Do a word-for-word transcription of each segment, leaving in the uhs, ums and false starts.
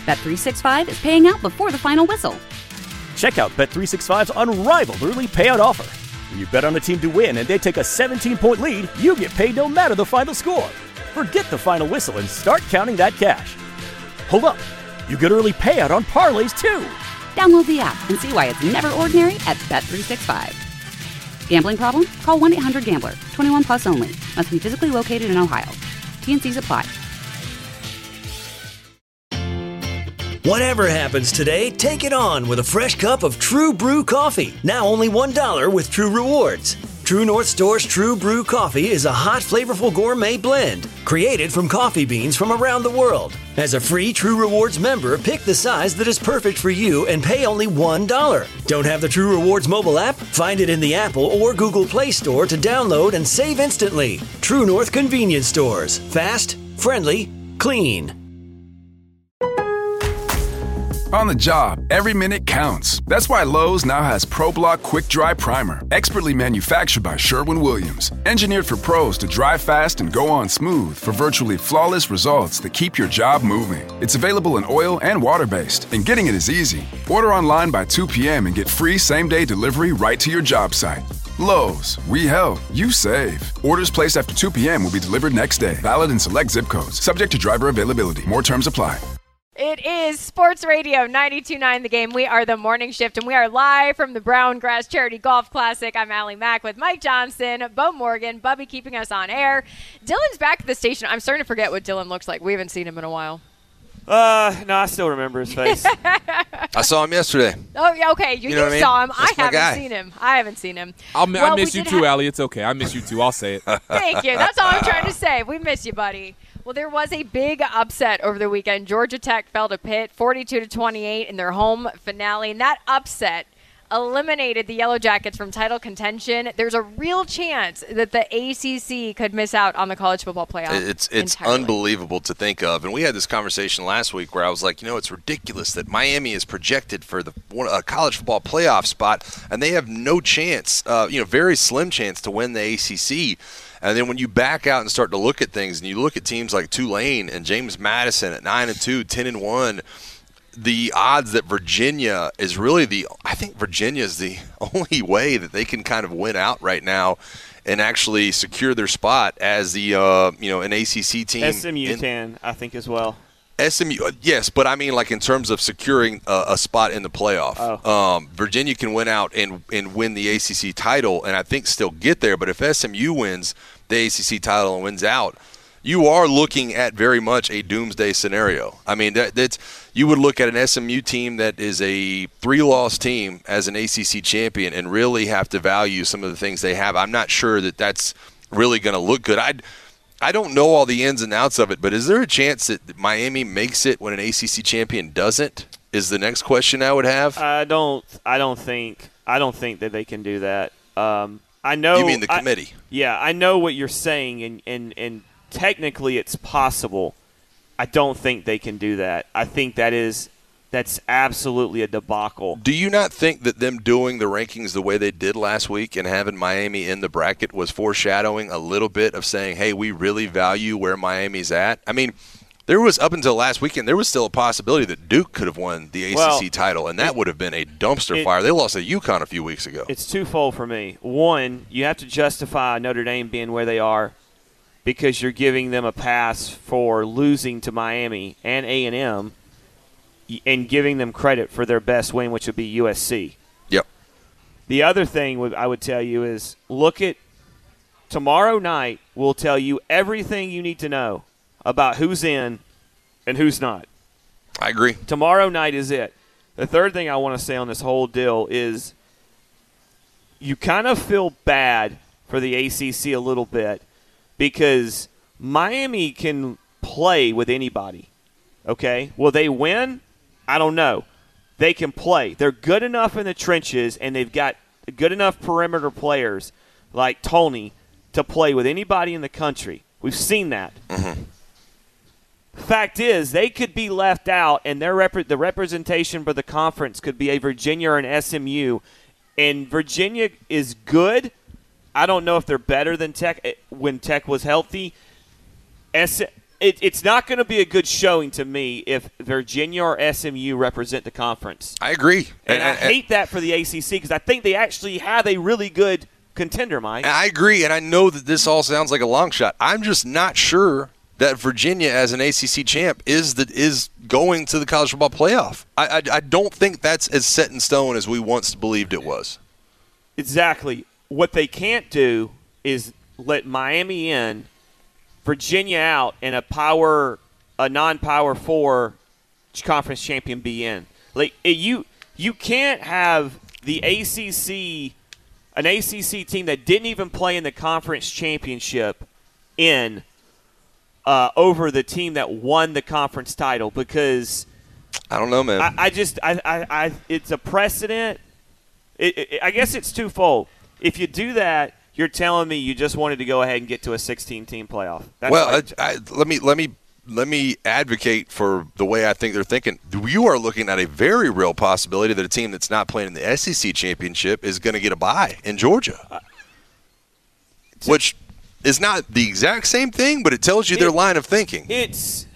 Bet three sixty-five is paying out before the final whistle. Check out Bet three sixty-five's unrivaled early payout offer. When you bet on a team to win and they take a seventeen-point lead, you get paid no matter the final score. Forget the final whistle and start counting that cash. Hold up. You get early payout on parlays, too. Download the app and see why it's never ordinary at Bet three sixty-five. Gambling problem? Call one eight hundred gambler. twenty-one plus only. Must be physically located in Ohio. T N Cs apply. Whatever happens today, take it on with a fresh cup of True Brew coffee. Now only one dollar with True Rewards. True North Store's True Brew coffee is a hot, flavorful gourmet blend created from coffee beans from around the world. As a free True Rewards member, pick the size that is perfect for you and pay only one dollar. Don't have the True Rewards mobile app? Find it in the Apple or Google Play Store to download and save instantly. True North Convenience Stores. Fast, friendly, clean. On the job, every minute counts. That's why Lowe's now has ProBlock Quick Dry Primer, expertly manufactured by Sherwin-Williams. Engineered for pros to dry fast and go on smooth for virtually flawless results that keep your job moving. It's available in oil and water-based, and getting it is easy. Order online by two p.m. and get free same-day delivery right to your job site. Lowe's, we help, you save. Orders placed after two p.m. will be delivered next day. Valid in select zip codes. Subject to driver availability. More terms apply. It is Sports Radio ninety-two point nine The Game. We are the Morning Shift, and we are live from the Brown Grass Charity Golf Classic. I'm Allie Mack with Mike Johnson, Bo Morgan, Bubby keeping us on air. Dylan's back at the station. I'm starting to forget what Dylan looks like. We haven't seen him in a while. Uh, no, I still remember his face. I saw him yesterday. Oh, yeah, okay. You, You know you what I saw mean? him. That's I my haven't guy. seen him. I haven't seen him. I'll, Well, I miss we you did too, ha- Allie. It's okay. I miss you too. I'll say it. Thank you. That's all I'm trying to say. We miss you, buddy. Well, there was a big upset over the weekend. Georgia Tech fell to Pitt forty-two to twenty-eight in their home finale, and that upset eliminated the Yellow Jackets from title contention. There's a real chance that the A C C could miss out on the college football playoff. It's it's entirely. unbelievable to think of. And we had this conversation last week where I was like, you know, it's ridiculous that Miami is projected for the one, a college football playoff spot, and they have no chance, uh, you know, very slim chance to win the A C C. And then when you back out and start to look at things, and you look at teams like Tulane and James Madison at nine and two, ten and one, the odds that Virginia is really the – I think Virginia is the only way that they can kind of win out right now and actually secure their spot as the, uh, you know, an A C C team. S M U in, can, I think, as well. S M U, yes, but I mean like in terms of securing a, a spot in the playoff. Oh. Um, Virginia can win out and, and win the A C C title and I think still get there. But if S M U wins the A C C title and wins out, you are looking at very much a doomsday scenario. I mean, that, that's you would look at an S M U team that is a three-loss team as an A C C champion and really have to value some of the things they have. I'm not sure that that's really going to look good. I'd I don't know all the ins and outs of it, but is there a chance that Miami makes it when an A C C champion doesn't? Is the next question I would have. I don't. I don't think. I don't think that they can do that. Um, I know. You mean the I- committee? yeah, I know what you're saying, and, and and technically it's possible. I don't think they can do that. I think that is that's absolutely a debacle. Do you not think that them doing the rankings the way they did last week and having Miami in the bracket was foreshadowing a little bit of saying, hey, we really value where Miami's at? I mean, there was, up until last weekend, there was still a possibility that Duke could have won the A C C Well, title, and that it- would have been a dumpster it- fire. They lost to UConn a few weeks ago. It's twofold for me. One, you have to justify Notre Dame being where they are because you're giving them a pass for losing to Miami and A and M and giving them credit for their best win, which would be U S C. Yep. The other thing would- I would tell you is look at tomorrow night will tell you everything you need to know about who's in and who's not. I agree. Tomorrow night is it. The third thing I want to say on this whole deal is you kind of feel bad for the A C C a little bit because Miami can play with anybody. Okay? Will they win? I don't know. They can play. They're good enough in the trenches, and they've got good enough perimeter players like Tony to play with anybody in the country. We've seen that. Mm-hmm. Fact is, they could be left out, and their rep- the representation for the conference could be a Virginia or an S M U. And Virginia is good. I don't know if they're better than Tech when Tech was healthy. S- it, it's not going to be a good showing to me if Virginia or S M U represent the conference. I agree. And, and I and, hate that for the A C C because I think they actually have a really good contender, Mike. I agree, and I know that this all sounds like a long shot. I'm just not sure that Virginia, as an A C C champ, is the, is going to the college football playoff. I, I, I don't think that's as set in stone as we once believed it was. Exactly. What they can't do is let Miami in, Virginia out, and a power, a non-power four conference champion be in. Like it, you, you can't have the A C C, an A C C team that didn't even play in the conference championship, in uh, over the team that won the conference title because I don't know, man. I, I just, I, I, I, it's a precedent. It, it, I guess it's twofold. If you do that, you're telling me you just wanted to go ahead and get to a sixteen-team playoff. That's well, like, I, I, let me let me let me advocate for the way I think they're thinking. You are looking at a very real possibility that a team that's not playing in the S E C championship is going to get a bye in Georgia, uh, which is not the exact same thing, but it tells you it, their line of thinking. It's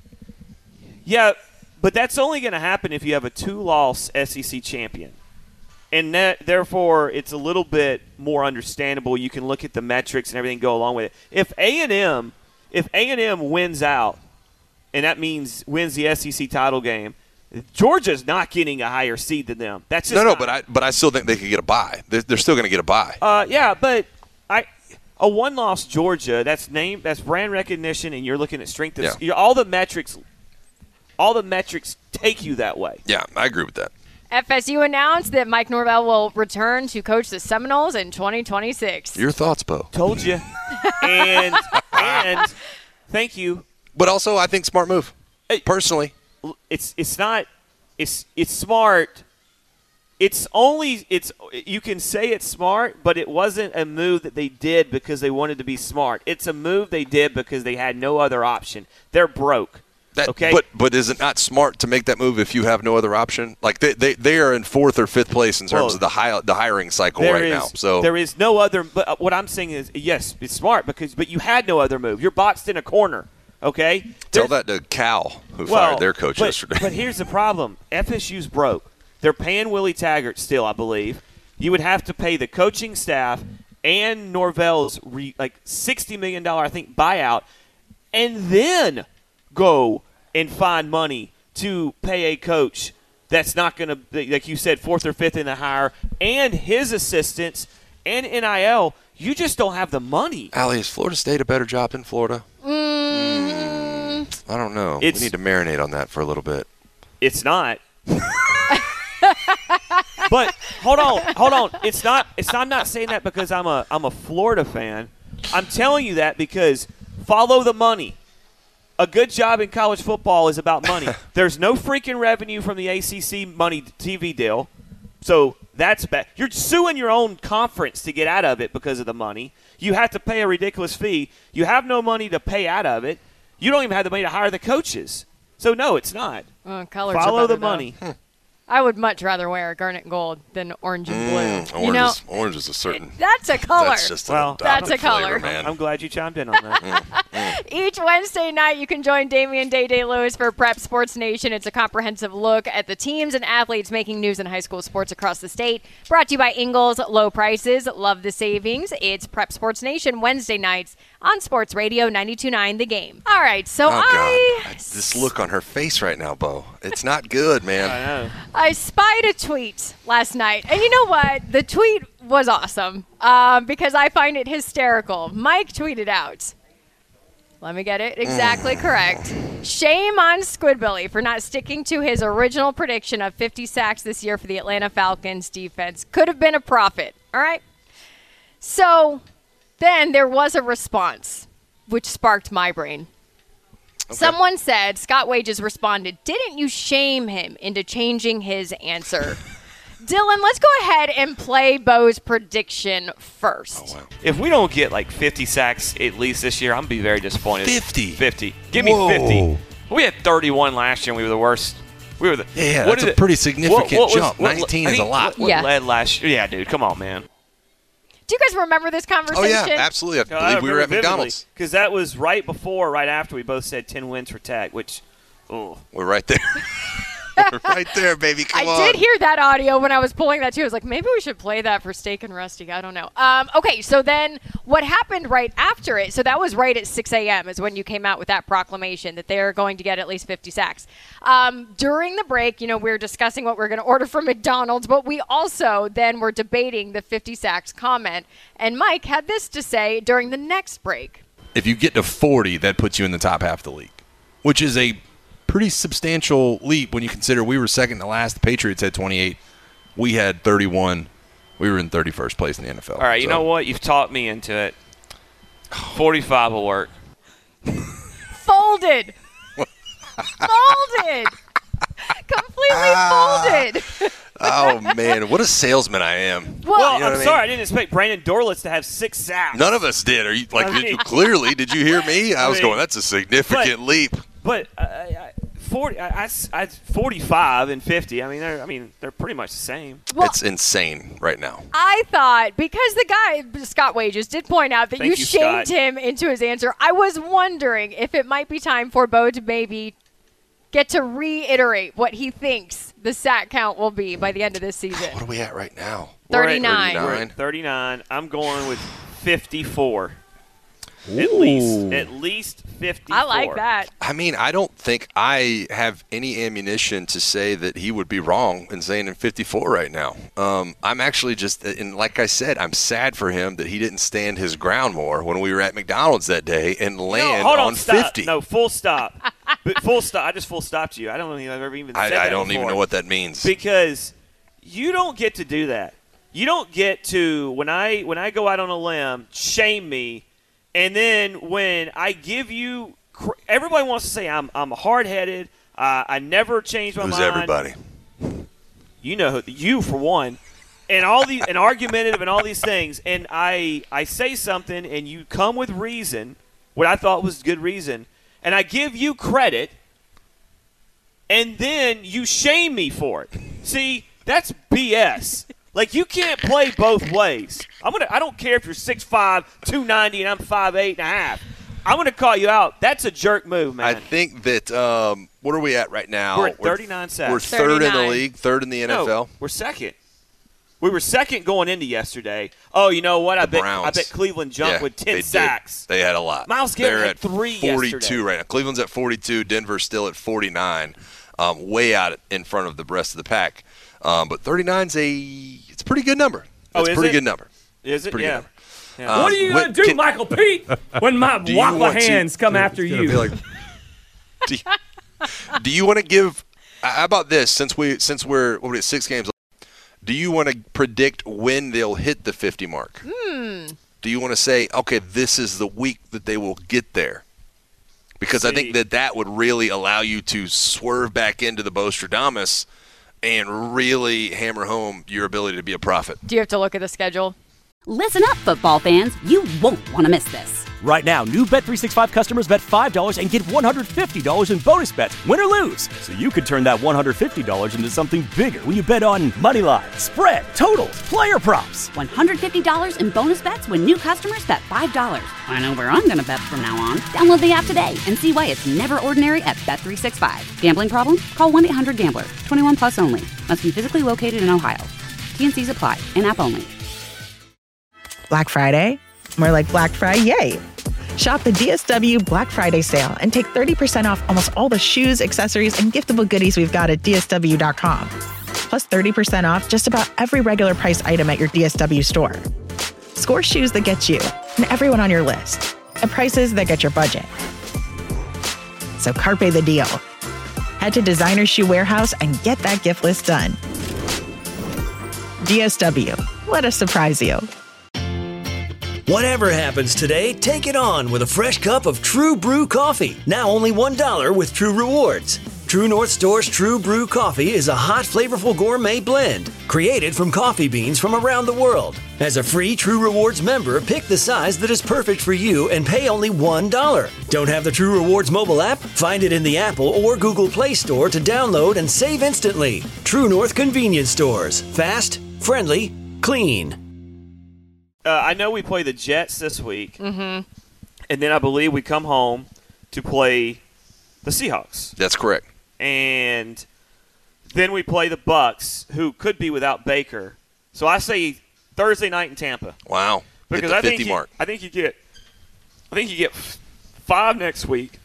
yeah, but that's only going to happen if you have a two-loss S E C champion. And that, therefore, it's a little bit more understandable. You can look at the metrics and everything go along with it. If A and M, if A and M wins out, and that means wins the S E C title game, Georgia's not getting a higher seed than them. That's just no, no. not. But I, but I still think they could get a bye. They're, they're still going to get a bye. Uh, yeah, but I, a one-loss Georgia. That's name. That's brand recognition, and you're looking at strength. Of, Yeah. you're, all the metrics, all the metrics take you that way. Yeah, I agree with that. F S U announced that Mike Norvell will return to coach the Seminoles in twenty twenty-six. Your thoughts, Bo? Told you. and and thank you. But also, I think smart move. Personally, it's it's not it's it's smart. It's only it's you can say it's smart, but it wasn't a move that they did because they wanted to be smart. It's a move they did because they had no other option. They're broke. That, okay. But but is it not smart to make that move if you have no other option? Like they they, they are in fourth or fifth place in terms well, of the high, the hiring cycle right is, now. So there is no other. But what I'm saying is, yes, it's smart because but you had no other move. You're boxed in a corner. Okay. Tell There's, that to Cal, who well, fired their coach but, yesterday. But here's the problem: F S U's broke. They're paying Willie Taggart still, I believe. You would have to pay the coaching staff and Norvell's re, like sixty million dollars, I think, buyout, and then go and find money to pay a coach that's not going to, like you said, fourth or fifth in the hire, and his assistants and N I L. You just don't have the money. Allie, is Florida State a better job than Florida? Mm. Mm, I don't know. It's, we need to marinate on that for a little bit. It's not. But hold on, hold on. It's not. It's not. I'm not saying that because I'm a I'm a Florida fan. I'm telling you that because follow the money. A good job in college football is about money. There's no freaking revenue from the A C C money T V deal, so that's bad. You're suing your own conference to get out of it because of the money. You have to pay a ridiculous fee. You have no money to pay out of it. You don't even have the money to hire the coaches. So no, it's not. Uh, colors Follow are better, the money. Though. I would much rather wear garnet gold than orange and blue. Mm, orange, you know, is, orange is a certain. That's a color. That's just a well, that's a flavor, color. man. I'm glad you chimed in on that. mm, mm. Each Wednesday night, you can join Damian Day Day Lewis for Prep Sports Nation. It's a comprehensive look at the teams and athletes making news in high school sports across the state. Brought to you by Ingles. Low prices, love the savings. It's Prep Sports Nation Wednesday nights on Sports Radio ninety-two point nine The Game. All right, so Oh, I God. This look on her face right now, Bo. It's not good, man. I know. I spied a tweet last night, and you know what? The tweet was awesome um, because I find it hysterical. Mike tweeted out, let me get it exactly Mm. correct. Shame on Squidbilly for not sticking to his original prediction of fifty sacks this year for the Atlanta Falcons defense. Could have been a profit, all right? So then there was a response, which sparked my brain. Okay. Someone said, Scott Wages responded, didn't you shame him into changing his answer? Dylan, let's go ahead and play Bo's prediction first. Oh, wow. If we don't get like fifty sacks at least this year, I'm gonna be very disappointed. fifty? fifty. Give Whoa. me fifty. We had thirty-one last year and we were the worst. We were the Yeah, what that's is a it? pretty significant What- what was- jump. what- nineteen I is a mean, lot. What, what Yeah. led last year? Yeah, dude, come on, man. Do you guys remember this conversation? Oh, yeah, absolutely. I No, believe I we were at remember McDonald's. Because that was right before, right after we both said ten wins for Tech, which, oh. We're right there. We're right there, baby. Come I on. did hear that audio when I was pulling that too. I was like, maybe we should play that for Steak and Rusty. I don't know. Um, okay, so then what happened right after it? So that was right at six a.m. is when you came out with that proclamation that they're going to get at least fifty sacks. Um, during the break, you know, we were discussing what we we're going to order from McDonald's, but we also then were debating the fifty sacks comment. And Mike had this to say during the next break. If you get to forty, that puts you in the top half of the league, which is a pretty substantial leap when you consider we were second to last. The Patriots had twenty-eight. We had thirty-one. We were in thirty-first place in the N F L. All right, you so. know what? You've talked me into it. forty-five will work. Folded. Folded. Completely folded. Oh, man. What a salesman I am. Well, Well, You know I'm what I sorry. mean? I didn't expect Brandon Dorlitz to have six sacks. None of us did. Are you like? I Did you, mean- clearly, did you hear me? I, I was mean, going. That's a significant but- leap. But uh, I, forty, I, I, I, forty-five and fifty. I mean, they're, I mean, they're pretty much the same. well, It's insane right now. I thought, because the guy, Scott Wages, did point out that Thank you you, shamed Scott. him into his answer, I was wondering if it might be time for Bo to maybe get to reiterate what he thinks the sack count will be by the end of this season. What are we at right now? thirty-nine. We're at thirty-nine. I'm going with fifty-four. At least, at least fifty-four. I like that. I mean, I don't think I have any ammunition to say that he would be wrong in saying in fifty-four right now. Um, I'm actually just, and like I said, I'm sad for him that he didn't stand his ground more when we were at McDonald's that day and land no, hold on, on stop. fifty. No, full stop. But full stop. I just full stopped you. I don't think I've ever even said I, that I don't before. even know what that means. Because you don't get to do that. You don't get to, when I when I go out on a limb, shame me. And then when I give you, everybody wants to say I'm I'm hard-headed. Uh, I never change my Who's mind. everybody? You know, who- you for one, and all the and argumentative and all these things. And I I say something, and you come with reason, what I thought was good reason, and I give you credit, and then you shame me for it. See, that's B S. Like, you can't play both ways. I'm gonna. I don't care if you're six five, two ninety, and I'm five eight and a half. I'm going to call you out. That's a jerk move, man. I think that um, what are we at right now? We're at thirty-nine sacks. We're third in the thirty-nine. league, third in the N F L. No, we're second. We were second going into yesterday. Oh, you know what? I The bet Browns. I bet Cleveland jumped Yeah, with ten they sacks. Did. They had a lot. Miles Garrett They're had at three forty-two yesterday. right now. Cleveland's at forty-two. Denver's still at forty-nine, um, way out in front of the rest of the pack. Um, but thirty-nine's a it's a pretty good number. Oh, It's a is pretty it? good number. Is it? Pretty Yeah. good number. Yeah. Um, What are you what- going to do, can- Michael Pete, when my Do you Wapla want to- hands come after It's gonna you? be like- do you, do you want to give? How about this? Since we since we're what are we at, six games, do you want to predict when they'll hit the fifty mark? Hmm. Do you want to say, okay, this is the week that they will get there? Because I See. think that that would really allow you to swerve back into the Bostradamus and really hammer home your ability to be a prophet. Do you have to look at the schedule? Listen up, football fans. You won't want to miss this. Right now, new Bet three sixty-five customers bet five dollars and get one hundred fifty dollars in bonus bets, win or lose. So you could turn that one hundred fifty dollars into something bigger when you bet on money line, spread, totals, player props. one hundred fifty dollars in bonus bets when new customers bet five dollars. I know where I'm going to bet from now on. Download the app today and see why it's never ordinary at Bet three sixty-five. Gambling problem? Call one eight hundred gambler. twenty-one plus only. Must be physically located in Ohio. T N Cs apply. In-app only. Black Friday? More like Black Friday, yay! Shop the D S W Black Friday sale and take thirty percent off almost all the shoes, accessories, and giftable goodies we've got at D S W dot com. Plus thirty percent off just about every regular price item at your D S W store. Score shoes that get you and everyone on your list at prices that get your budget. So carpe the deal. Head to Designer Shoe Warehouse and get that gift list done. D S W. Let us surprise you. Whatever happens today, take it on with a fresh cup of True Brew coffee. Now only one dollar with True Rewards. True North Store's True Brew coffee is a hot, flavorful gourmet blend created from coffee beans from around the world. As a free True Rewards member, pick the size that is perfect for you and pay only one dollar. Don't have the True Rewards mobile app? Find it in the Apple or Google Play Store to download and save instantly. True North Convenience Stores. Fast, friendly, clean. Uh, I know we play the Jets this week, Mm-hmm. and then I believe we come home to play the Seahawks. That's correct. And then we play the Bucks, who could be without Baker. So I say Thursday night in Tampa. Wow. Because Hit the I think fifty you, mark. I think you get, I think you get five next week,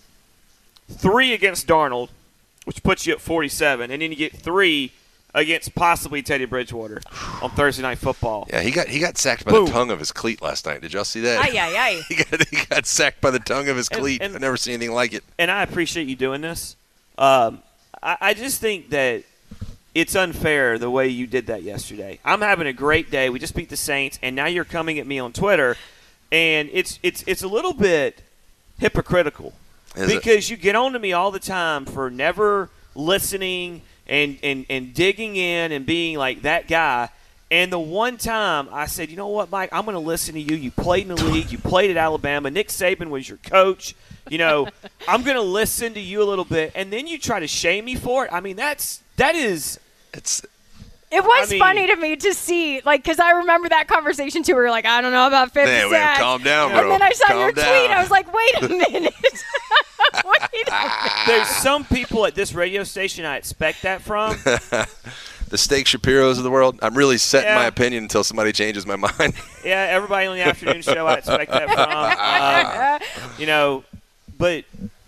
three against Darnold, which puts you at forty-seven, and then you get three against possibly Teddy Bridgewater on Thursday Night Football. Yeah, he got he got sacked by Boom. the tongue of his cleat last night. Did y'all see that? Aye, aye, aye. he, got, he got sacked by the tongue of his And- cleat. and- I've never seen anything like it. And I appreciate you doing this. Um, I, I just think that it's unfair the way you did that yesterday. I'm having a great day. We just beat the Saints, and now you're coming at me on Twitter, and it's it's it's a little bit hypocritical Is it? because you get on to me all the time for never listening and, and, and digging in and being like that guy. And the one time I said, you know what, Mike, I'm going to listen to you. You played in the league. You played at Alabama. Nick Saban was your coach. You know, I'm going to listen to you a little bit. And then you try to shame me for it. I mean, that's that is It's It was I mean- funny to me to see, like, because I remember that conversation too. We were like, I don't know about fifty Man, sacks. man, calm down, And bro. then I saw Calm your down. tweet. I was like, wait a minute. Wait a minute. there's some people at this radio station I expect that from. the Steak Shapiros of the world. I'm really setting Yeah. my opinion until somebody changes my mind. Yeah, everybody on the afternoon show I expect that from. Um, you know, but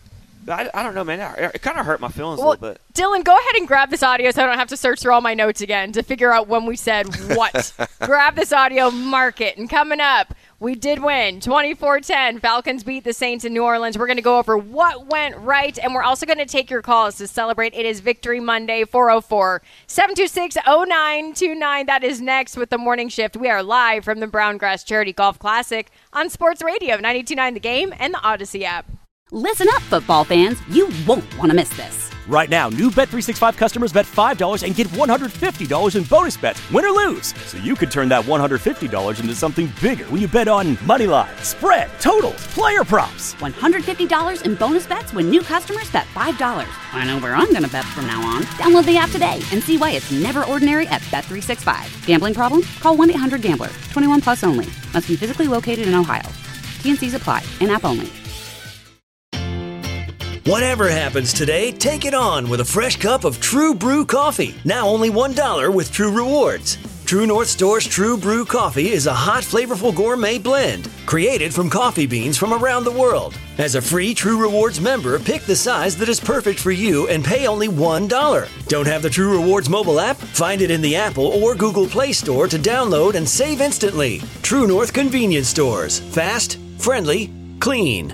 I, I don't know, man. It kind of hurt my feelings Well, a little bit. Dylan, go ahead and grab this audio so I don't have to search through all my notes again to figure out when we said what. Grab this audio, mark it. And coming up, we did win twenty-four ten. Falcons beat the Saints in New Orleans. We're going to go over what went right, and we're also going to take your calls to celebrate. It is Victory Monday, four oh four, seven two six, oh nine two nine. That is next with the morning shift. We are live from the Brown Grass Charity Golf Classic on Sports Radio, ninety-two point nine The Game and the Odyssey app. Listen up, football fans. You won't want to miss this. Right now, new Bet three sixty-five customers bet five dollars and get one hundred fifty dollars in bonus bets, win or lose. So you could turn that one hundred fifty dollars into something bigger when you bet on money line, spread, totals, player props. one hundred fifty dollars in bonus bets when new customers bet five dollars. I know where I'm going to bet from now on. Download the app today and see why it's never ordinary at Bet three sixty-five. Gambling problem? Call one eight hundred gambler. twenty-one plus only. Must be physically located in Ohio. T N Cs apply. In-app only. Whatever happens today, take it on with a fresh cup of True Brew coffee. Now only one dollar with True Rewards. True North Store's True Brew coffee is a hot, flavorful gourmet blend created from coffee beans from around the world. As a free True Rewards member, pick the size that is perfect for you and pay only one dollar. Don't have the True Rewards mobile app? Find it in the Apple or Google Play Store to download and save instantly. True North Convenience Stores. Fast, friendly, clean.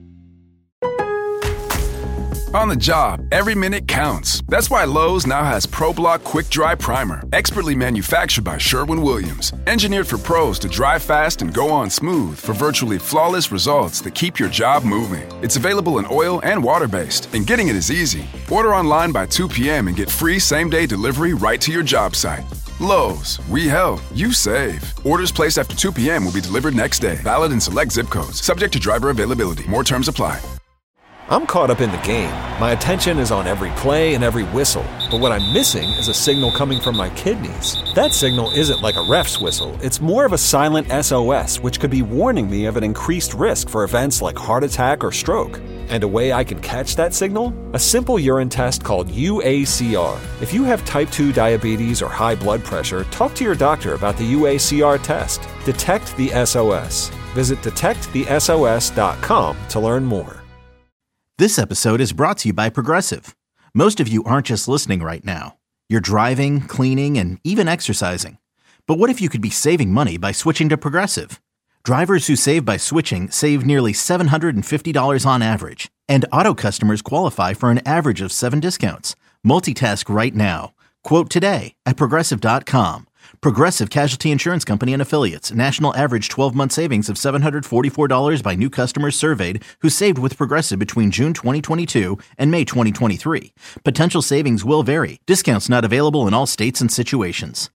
On the job, every minute counts. That's why Lowe's now has ProBlock Quick Dry Primer, expertly manufactured by Sherwin-Williams. Engineered for pros to dry fast and go on smooth for virtually flawless results that keep your job moving. It's available in oil and water-based, and getting it is easy. Order online by two p.m. and get free same-day delivery right to your job site. Lowe's, we help, you save. Orders placed after two p.m. will be delivered next day. Valid in select zip codes. Subject to driver availability. More terms apply. I'm caught up in the game. My attention is on every play and every whistle. But what I'm missing is a signal coming from my kidneys. That signal isn't like a ref's whistle. It's more of a silent S O S, which could be warning me of an increased risk for events like heart attack or stroke. And a way I can catch that signal? A simple urine test called U A C R. If you have type two diabetes or high blood pressure, talk to your doctor about the U A C R test. Detect the S O S. Visit detect the S O S dot com to learn more. This episode is brought to you by Progressive. Most of you aren't just listening right now. You're driving, cleaning, and even exercising. But what if you could be saving money by switching to Progressive? Drivers who save by switching save nearly seven hundred fifty dollars on average. And auto customers qualify for an average of seven discounts. Multitask right now. Quote today at Progressive dot com. Progressive Casualty Insurance Company and Affiliates. National average twelve-month savings of seven hundred forty-four dollars by new customers surveyed who saved with Progressive between June twenty twenty-two and May twenty twenty-three. Potential savings will vary. Discounts not available in all states and situations.